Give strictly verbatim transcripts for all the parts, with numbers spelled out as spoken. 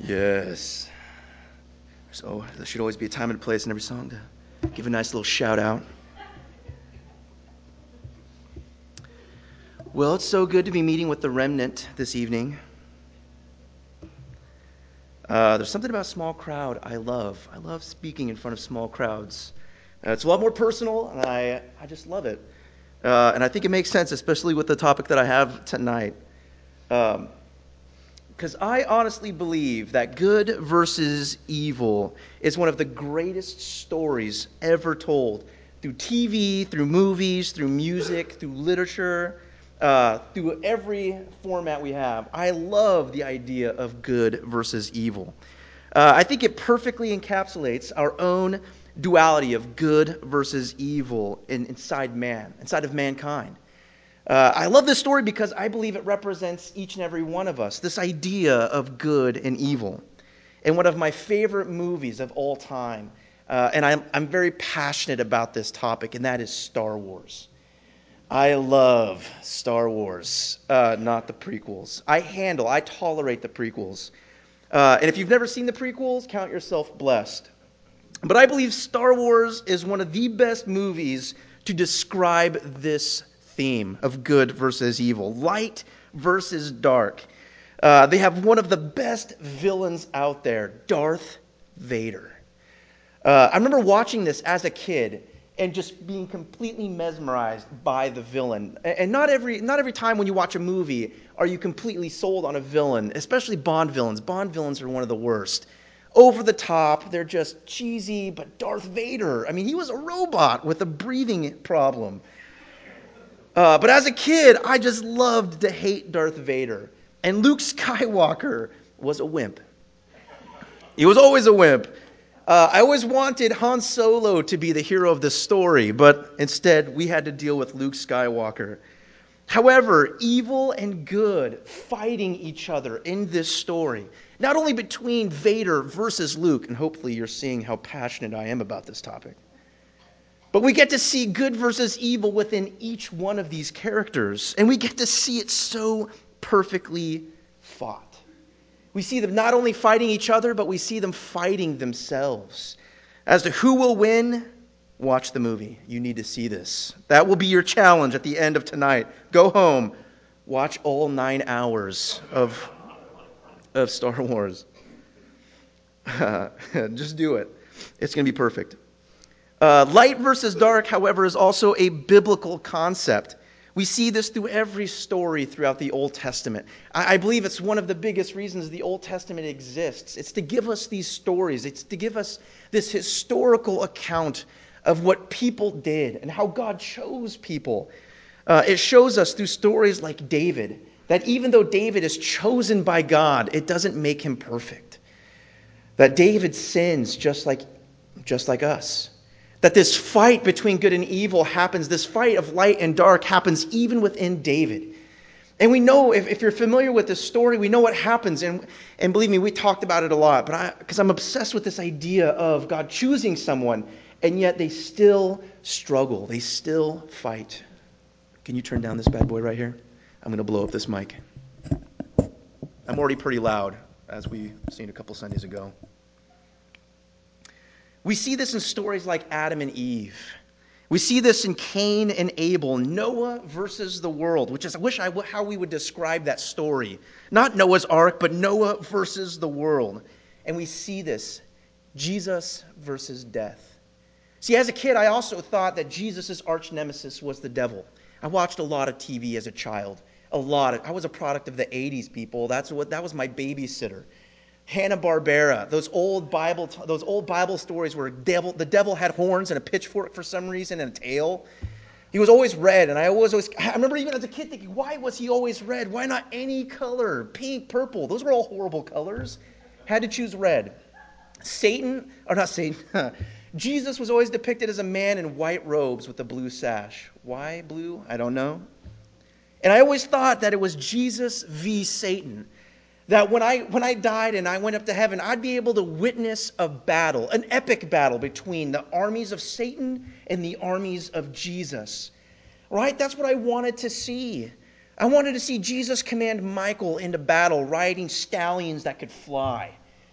Yes. So there should always be a time and a place in every song to give a nice little shout out. Well, it's so good to be meeting with the remnant this evening. Uh, there's something about small crowd I love. I love speaking in front of small crowds. Uh, it's a lot more personal, and I, I just love it. Uh, and I think it makes sense, especially with the topic that I have tonight. Um, Because I honestly believe that good versus evil is one of the greatest stories ever told through T V, through movies, through music, through literature, uh, through every format we have. I love the idea of good versus evil. Uh, I think it perfectly encapsulates our own duality of good versus evil in, inside man, inside of mankind. Uh, I love this story because I believe it represents each and every one of us, this idea of good and evil. And one of my favorite movies of all time, uh, and I'm, I'm very passionate about this topic, and that is Star Wars. I love Star Wars, uh, not the prequels. I handle, I tolerate the prequels. Uh, and if you've never seen the prequels, count yourself blessed. But I believe Star Wars is one of the best movies to describe this theme of good versus evil, light versus dark. Uh, they have one of the best villains out there, Darth Vader. Uh, I remember watching this as a kid and just being completely mesmerized by the villain. And not every not every time when you watch a movie are you completely sold on a villain, especially Bond villains. Bond villains are one of the worst. Over the top, they're just cheesy, but Darth Vader, I mean, he was a robot with a breathing problem. Uh, but as a kid, I just loved to hate Darth Vader. And Luke Skywalker was a wimp. He was always a wimp. Uh, I always wanted Han Solo to be the hero of the story, but instead we had to deal with Luke Skywalker. However, evil and good fighting each other in this story, not only between Vader versus Luke, and hopefully you're seeing how passionate I am about this topic, but we get to see good versus evil within each one of these characters, and we get to see it so perfectly fought. We see them not only fighting each other, but we see them fighting themselves. As to who will win, watch the movie. You need to see this. That will be your challenge at the end of tonight. Go home, watch all nine hours of, of Star Wars. Just do it. It's going to be perfect. Uh, light versus dark, however, is also a biblical concept. We see this through every story throughout the Old Testament. I, I believe it's one of the biggest reasons the Old Testament exists. It's to give us these stories. It's to give us this historical account of what people did and how God chose people. Uh, it shows us through stories like David that even though David is chosen by God, it doesn't make him perfect. That David sins just like, just like us. That this fight between good and evil happens, this fight of light and dark happens even within David. And we know, if, if you're familiar with this story, we know what happens. And, and believe me, we talked about it a lot. But because I'm obsessed with this idea of God choosing someone, and yet they still struggle. They still fight. Can you turn down this bad boy right here? I'm going to blow up this mic. I'm already pretty loud, as we seen a couple Sundays ago. We see this in stories like Adam and Eve. We see this in Cain and Abel, Noah versus the world, which is, I wish I w- how we would describe that story. Not Noah's Ark, but Noah versus the world. And we see this, Jesus versus death. See, as a kid, I also thought that Jesus' arch nemesis was the devil. I watched a lot of T V as a child. A lot. Of, I was a product of the eighties, people. That's what that was my babysitter. Hanna-Barbera, those old Bible, those old Bible stories where devil, the devil had horns and a pitchfork for some reason and a tail. He was always red, and I always, always, I remember even as a kid thinking, why was he always red? Why not any color? Pink, purple, those were all horrible colors. Had to choose red. Satan, or not Satan, Jesus was always depicted as a man in white robes with a blue sash. Why blue? I don't know. And I always thought that it was Jesus v. Satan. That when I when I died and I went up to heaven, I'd be able to witness a battle, an epic battle between the armies of Satan and the armies of Jesus. Right? That's what I wanted to see. I wanted to see Jesus command Michael into battle, riding stallions that could fly.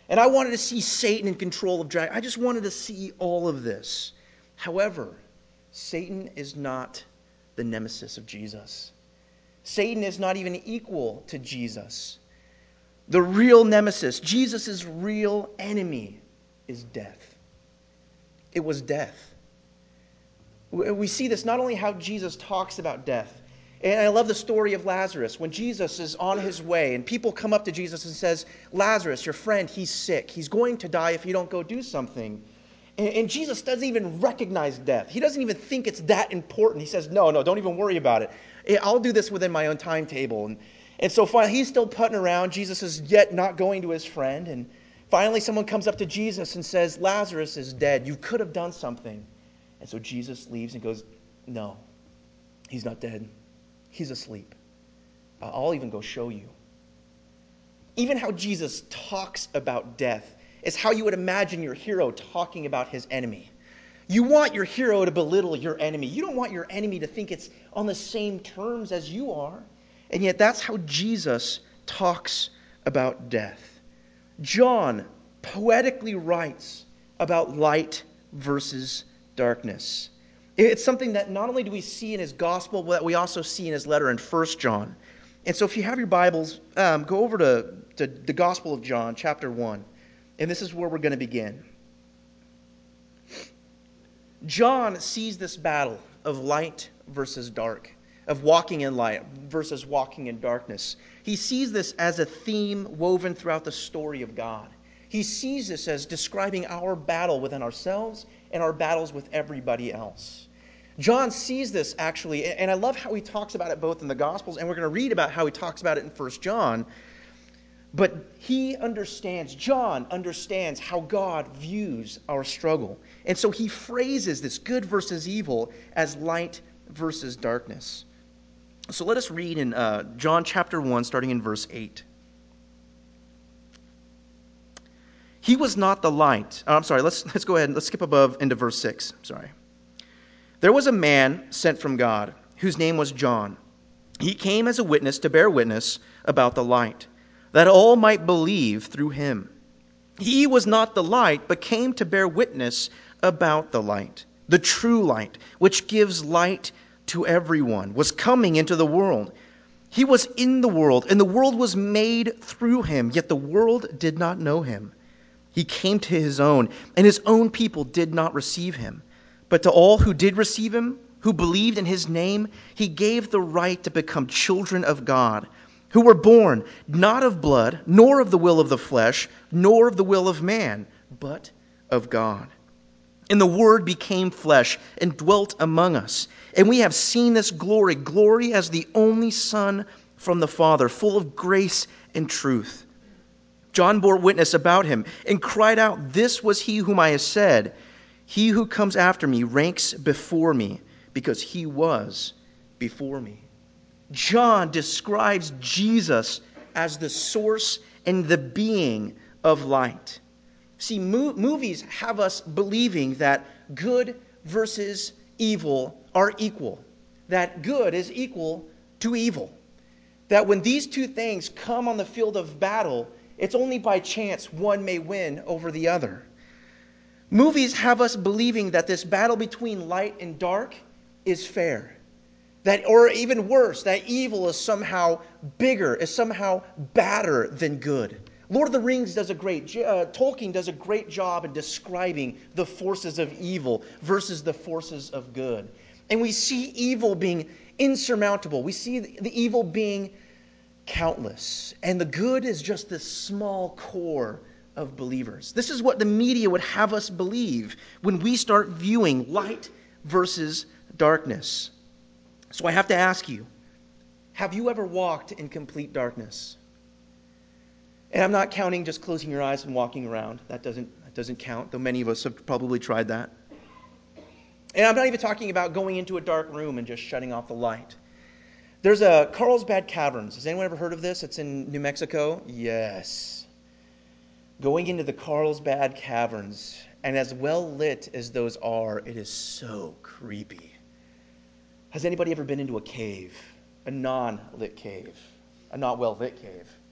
And I wanted to see Satan in control of dragon. I just wanted to see all of this. However, Satan is not the nemesis of Jesus. Satan is not even equal to Jesus. The real nemesis, Jesus' real enemy, is death. It was death. We see this not only how Jesus talks about death. And I love the story of Lazarus. When Jesus is on his way and people come up to Jesus and says, Lazarus, your friend, he's sick. He's going to die if you don't go do something. And, and Jesus doesn't even recognize death. He doesn't even think it's that important. He says, no, no, don't even worry about it. I'll do this within my own timetable. And, and so finally, he's still putting around. Jesus is yet not going to his friend. And finally, someone comes up to Jesus and says, Lazarus is dead. You could have done something. And so Jesus leaves and goes, no, he's not dead. He's asleep. Uh, I'll even go show you. Even how Jesus talks about death is how you would imagine your hero talking about his enemy. You want your hero to belittle your enemy. You don't want your enemy to think it's on the same terms as you are. And yet that's how Jesus talks about death. John poetically writes about light versus darkness. It's something that not only do we see in his gospel, but we also see in his letter in First John. And so if you have your Bibles, um, go over to, to the Gospel of John, chapter one. And this is where we're going to begin. John sees this battle of light versus dark, of walking in light versus walking in darkness. He sees this as a theme woven throughout the story of God. He sees this as describing our battle within ourselves and our battles with everybody else. John sees this actually, and I love how he talks about it both in the Gospels, and we're going to read about how he talks about it in First John. But he understands, John understands how God views our struggle. And so he phrases this good versus evil as light versus darkness. So let us read in uh, John chapter one, starting in verse eight. He was not the light. Oh, I'm sorry, let's, let's go ahead and let's skip above into verse six. Sorry. There was a man sent from God whose name was John. He came as a witness to bear witness about the light, that all might believe through him. He was not the light, but came to bear witness about the light. The true light, which gives light to everyone, was coming into the world. He was in the world, and the world was made through him, yet the world did not know him. He came to his own, and his own people did not receive him. But to all who did receive him, who believed in his name, he gave the right to become children of God, who were born not of blood, nor of the will of the flesh, nor of the will of man, but of God. And the Word became flesh and dwelt among us. And we have seen this glory, glory as the only Son from the Father, full of grace and truth. John bore witness about him and cried out, "This was he whom I have said, he who comes after me ranks before me, because he was before me." John describes Jesus as the source and the being of light. See, mo- movies have us believing that good versus evil are equal, that good is equal to evil, that when these two things come on the field of battle, it's only by chance one may win over the other. Movies have us believing that this battle between light and dark is fair. That, or even worse, that evil is somehow bigger, is somehow badder than good. Lord of the Rings does a great, uh, Tolkien does a great job in describing the forces of evil versus the forces of good. And we see evil being insurmountable. We see the, the evil being countless. And the good is just this small core of believers. This is what the media would have us believe when we start viewing light versus darkness. So I have to ask you, have you ever walked in complete darkness? And I'm not counting just closing your eyes and walking around. That doesn't, that doesn't count, though many of us have probably tried that. And I'm not even talking about going into a dark room and just shutting off the light. There's a Carlsbad Caverns. Has anyone ever heard of this? It's in New Mexico. Yes. Going into the Carlsbad Caverns, and as well lit as those are, it is so creepy. Has anybody ever been into a cave? A non-lit cave? A not well-lit cave?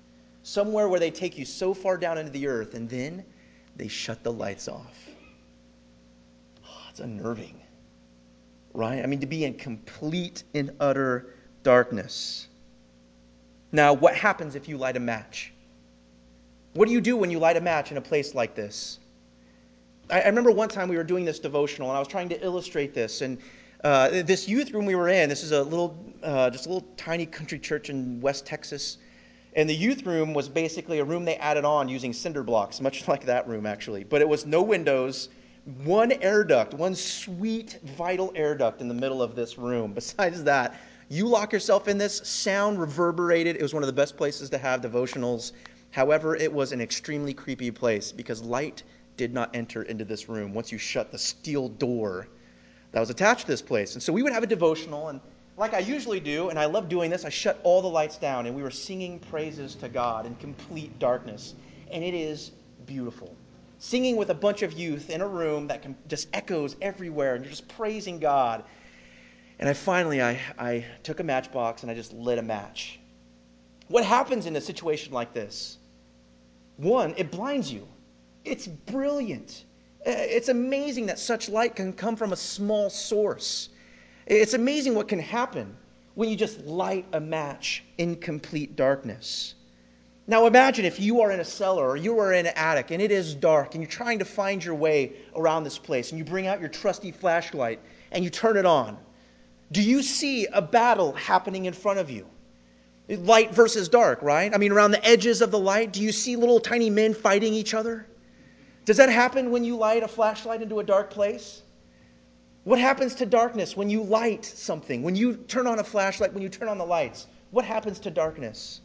somewhere where they take you so far down into the earth, and then they shut the lights off. Oh, it's unnerving, right? I mean, to be in complete and utter darkness. Now, what happens if you light a match? What do you do when you light a match in a place like this? I, I remember one time we were doing this devotional, and I was trying to illustrate this. And uh, this youth room we were in, this is a little, uh, just a little tiny country church in West Texas. And the youth room was basically a room they added on using cinder blocks, much like that room, actually. But it was no windows, one air duct, one sweet, vital air duct in the middle of this room. Besides that, you lock yourself in this, sound reverberated. It was one of the best places to have devotionals. However, it was an extremely creepy place because light did not enter into this room once you shut the steel door that was attached to this place. And so we would have a devotional, and like I usually do, and I love doing this, I shut all the lights down, and we were singing praises to God in complete darkness. And it is beautiful. Singing with a bunch of youth in a room that can just echoes everywhere, and you're just praising God. And I finally, I, I took a matchbox, and I just lit a match. What happens in a situation like this? One, it blinds you. It's brilliant. It's amazing that such light can come from a small source. It's amazing what can happen when you just light a match in complete darkness. Now imagine if you are in a cellar or you are in an attic and it is dark and you're trying to find your way around this place and you bring out your trusty flashlight and you turn it on. Do you see a battle happening in front of you? Light versus dark, right? I mean, around the edges of the light, do you see little tiny men fighting each other? Does that happen when you light a flashlight into a dark place? What happens to darkness when you light something? When you turn on a flashlight, when you turn on the lights, what happens to darkness?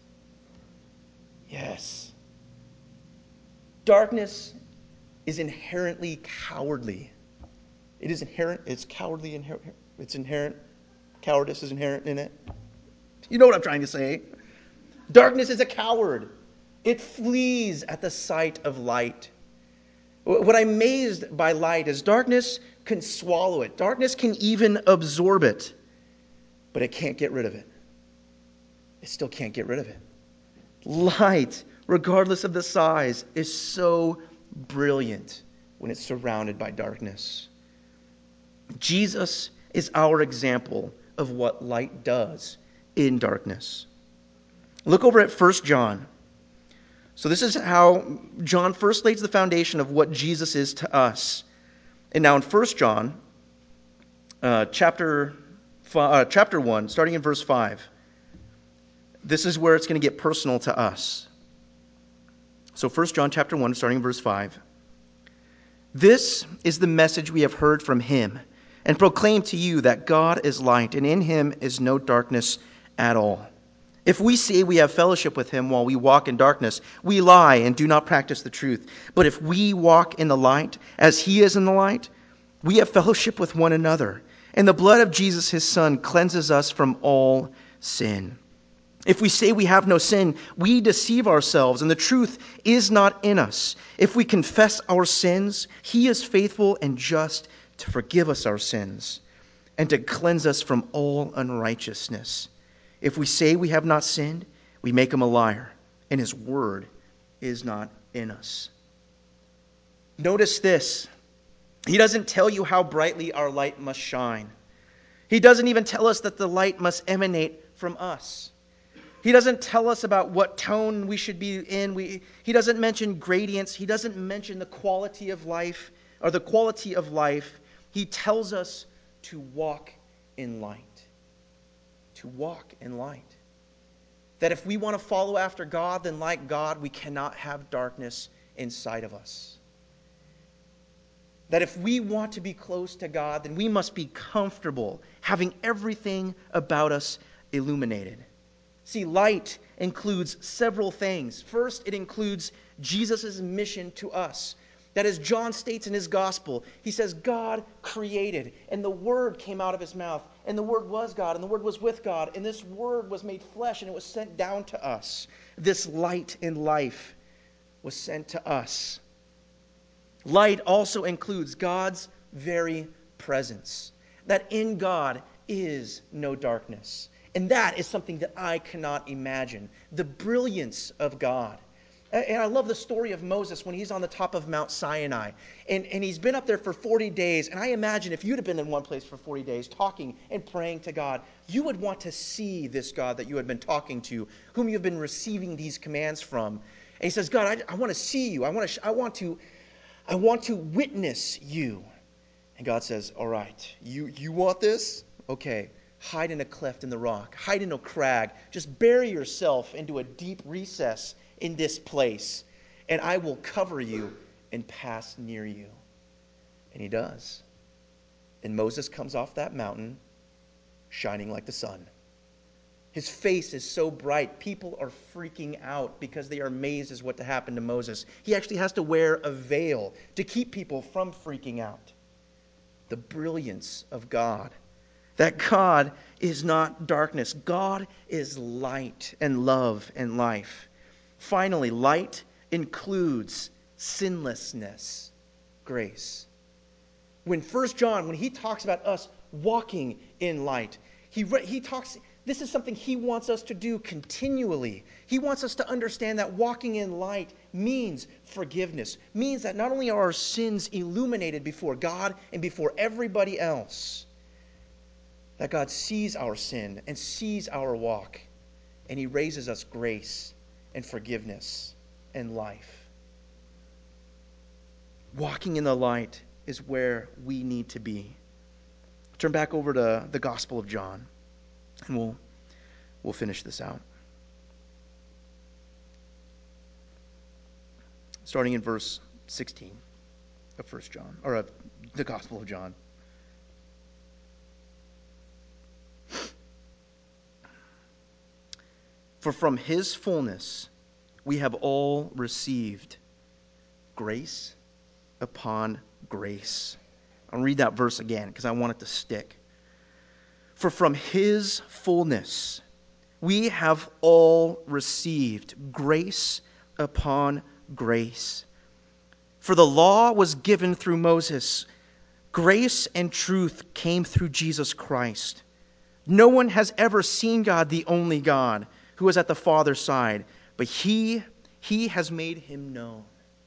Yes. Darkness is inherently cowardly. It is inherent, it's cowardly, inherent, it's inherent, cowardice is inherent in it. You know what I'm trying to say. Darkness is a coward. It flees at the sight of light. What I'm amazed by light is darkness can swallow it. Darkness can even absorb it. But it can't get rid of it. It still can't get rid of it. Light, regardless of the size, is so brilliant when it's surrounded by darkness. Jesus is our example of what light does in darkness. Look over at First John. So this is how John first lays the foundation of what Jesus is to us. And now in First John, uh, chapter, uh, chapter one, starting in verse five, this is where it's going to get personal to us. So First John chapter one, starting in verse five. This is the message we have heard from him and proclaim to you that God is light, and in him is no darkness at all. If we say we have fellowship with him while we walk in darkness, we lie and do not practice the truth. But if we walk in the light, as he is in the light, we have fellowship with one another. And the blood of Jesus, his son, cleanses us from all sin. If we say we have no sin, we deceive ourselves, and the truth is not in us. If we confess our sins, he is faithful and just to forgive us our sins and to cleanse us from all unrighteousness. If we say we have not sinned, we make him a liar, and his word is not in us. Notice this. He doesn't tell you how brightly our light must shine. He doesn't even tell us that the light must emanate from us. He doesn't tell us about what tone we should be in. We, he doesn't mention gradients. He doesn't mention the quality of life or the quality of life. He tells us to walk in light. To walk in light. That if we want to follow after God, then like God, we cannot have darkness inside of us. That if we want to be close to God, then we must be comfortable having everything about us illuminated. See, light includes several things. First, it includes Jesus' mission to us. That as John states in his gospel, he says, God created, and the Word came out of his mouth, and the Word was God, and the Word was with God, and this Word was made flesh, and it was sent down to us. This light in life was sent to us. Light also includes God's very presence. That in God is no darkness. And that is something that I cannot imagine. The brilliance of God. And I love the story of Moses when he's on the top of Mount Sinai. And, and he's been up there for forty days. And I imagine if you'd have been in one place for forty days talking and praying to God, you would want to see this God that you had been talking to, whom you've been receiving these commands from. And he says, God, I, I want to see you. I want to, I want to, I want to witness you. And God says, all right, you, you want this? Okay. Hide in a cleft in the rock. Hide in a crag. Just bury yourself into a deep recess in this place, and I will cover you and pass near you. And he does. And Moses comes off that mountain shining like the sun. His face is so bright, people are freaking out because they are amazed as what to happen to Moses. He actually has to wear a veil to keep people from freaking out. The brilliance of God. That God is not darkness. God is light and love and life. Finally, light includes sinlessness, grace. When First John, when he talks about us walking in light, he, he talks, this is something he wants us to do continually. He wants us to understand that walking in light means forgiveness, means that not only are our sins illuminated before God and before everybody else, that God sees our sin and sees our walk, and he raises us grace and forgiveness and life. Walking in the light is where we need to be. Turn back over to the Gospel of John, and we'll we'll finish this out. Starting in verse sixteen of First John, or of the Gospel of John. For from his fullness we have all received grace upon grace. I'll read that verse again because I want it to stick. For from his fullness we have all received grace upon grace. For the law was given through Moses. Grace and truth came through Jesus Christ. No one has ever seen God, the only God, who is at the Father's side, but he, he has made him known.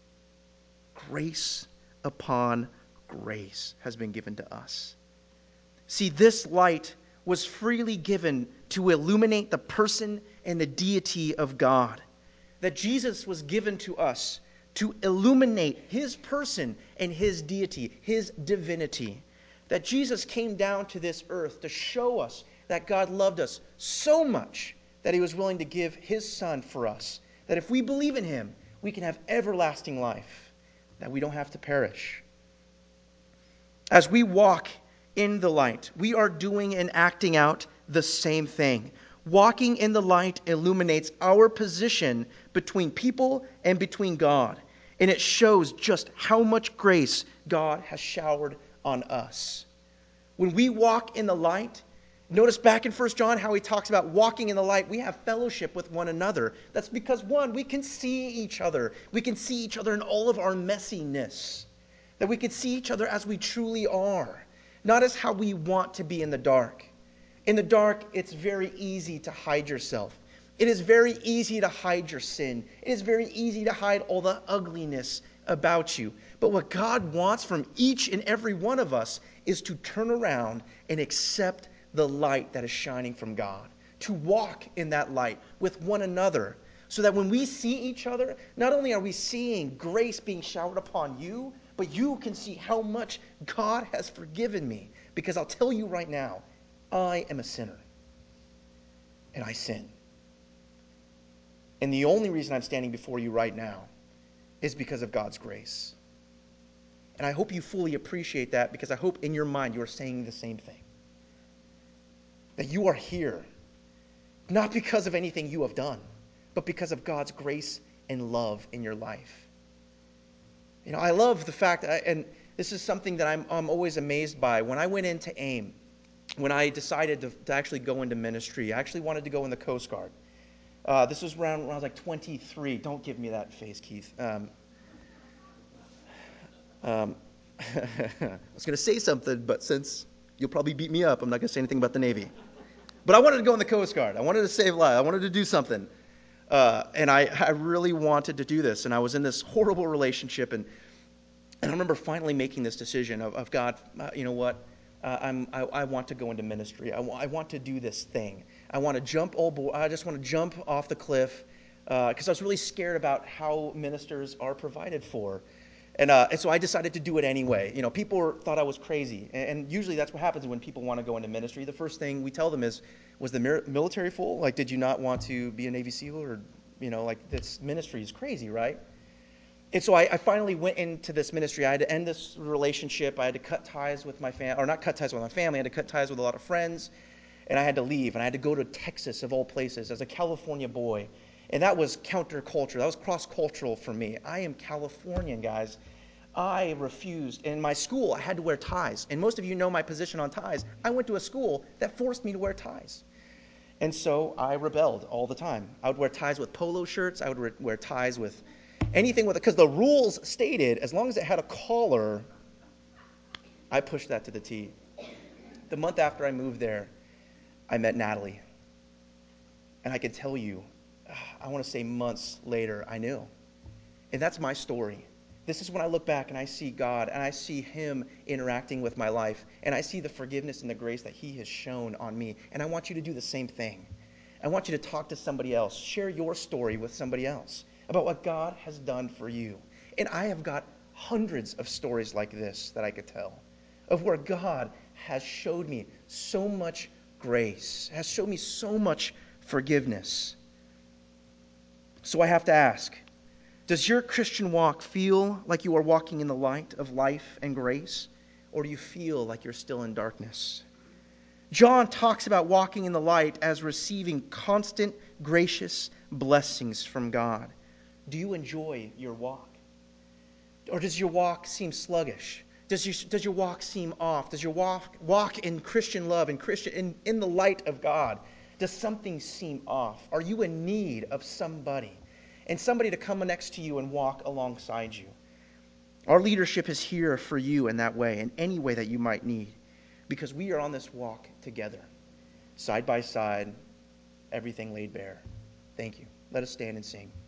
Grace upon grace has been given to us. See, this light was freely given to illuminate the person and the deity of God. That Jesus was given to us to illuminate his person and his deity, his divinity. That Jesus came down to this earth to show us that God loved us so much that he was willing to give his son for us. That if we believe in him, we can have everlasting life. That we don't have to perish. As we walk in the light, we are doing and acting out the same thing. Walking in the light illuminates our position between people and between God. And it shows just how much grace God has showered on us. When we walk in the light, notice back in First John how he talks about walking in the light. We have fellowship with one another. That's because, one, we can see each other. We can see each other in all of our messiness. That we can see each other as we truly are. Not as how we want to be in the dark. In the dark, it's very easy to hide yourself. It is very easy to hide your sin. It is very easy to hide all the ugliness about you. But what God wants from each and every one of us is to turn around and accept the light that is shining from God. To walk in that light with one another. So that when we see each other, not only are we seeing grace being showered upon you, but you can see how much God has forgiven me. Because I'll tell you right now, I am a sinner. And I sin. And the only reason I'm standing before you right now is because of God's grace. And I hope you fully appreciate that, because I hope in your mind you are saying the same thing. That you are here, not because of anything you have done, but because of God's grace and love in your life. You know, I love the fact, that, and this is something that I'm, I'm always amazed by. When I went into AIM, when I decided to, to actually go into ministry, I actually wanted to go in the Coast Guard. Uh, this was around when I was like twenty-three. Don't give me that face, Keith. Um, um, I was going to say something, but since you'll probably beat me up, I'm not going to say anything about the Navy. But I wanted to go in the Coast Guard. I wanted to save lives. I wanted to do something. Uh, and I, I really wanted to do this. And I was in this horrible relationship. And, and I remember finally making this decision of, of God, uh, you know what? Uh, I'm, I, I want to go into ministry. I, w- I want to do this thing. I want to jump, oh boy, I just want to jump off the cliff because uh, I was really scared about how ministers are provided for. And, uh, and so I decided to do it anyway. You know, people were, thought I was crazy. And, and usually that's what happens when people want to go into ministry. The first thing we tell them is, was the mir- military full? Like, did you not want to be a Navy SEAL? Or, you know, like, this ministry is crazy, right? And so I, I finally went into this ministry. I had to end this relationship. I had to cut ties with my family, or not cut ties with my family. I had to cut ties with a lot of friends. And I had to leave. And I had to go to Texas, of all places, as a California boy. And that was counterculture. That was cross-cultural for me. I am Californian, guys. I refused. In my school, I had to wear ties. And most of you know my position on ties. I went to a school that forced me to wear ties. And so I rebelled all the time. I would wear ties with polo shirts. I would re- wear ties with anything with it. Because the rules stated, as long as it had a collar, I pushed that to the T. The month after I moved there, I met Natalie. And I can tell you, I want to say months later, I knew. And that's my story. This is when I look back and I see God and I see him interacting with my life and I see the forgiveness and the grace that he has shown on me. And I want you to do the same thing. I want you to talk to somebody else. Share your story with somebody else about what God has done for you. And I have got hundreds of stories like this that I could tell of where God has showed me so much grace, has shown me so much forgiveness. So I have to ask, does your Christian walk feel like you are walking in the light of life and grace, or do you feel like you're still in darkness? John talks about walking in the light as receiving constant, gracious blessings from God. Do you enjoy your walk? Or does your walk seem sluggish? Does your, does your walk seem off? Does your walk, walk in Christian love, in, Christian, in, in the light of God, does something seem off? Are you in need of somebody? And somebody to come next to you and walk alongside you. Our leadership is here for you in that way, in any way that you might need, because we are on this walk together, side by side, everything laid bare. Thank you. Let us stand and sing.